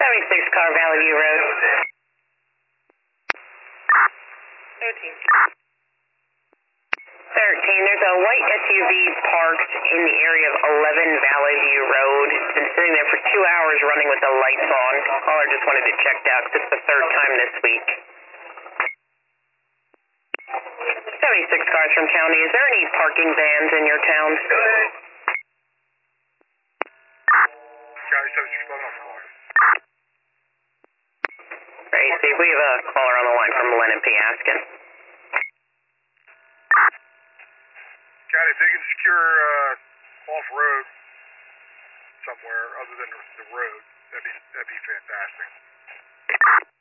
76 car, Valley View Road. 13. 13, there's a white SUV parked in the area of 11 Valley View Road. It's been sitting there for 2 hours running with the lights on. Caller just wanted it checked out because it's the third time this week. 76 cars from county. Is there any parking bans in your town? County 76 calling. Great. See, we have a caller on the line from Lennon P. asking. County, if they can secure off-road somewhere other than the road, that'd be fantastic.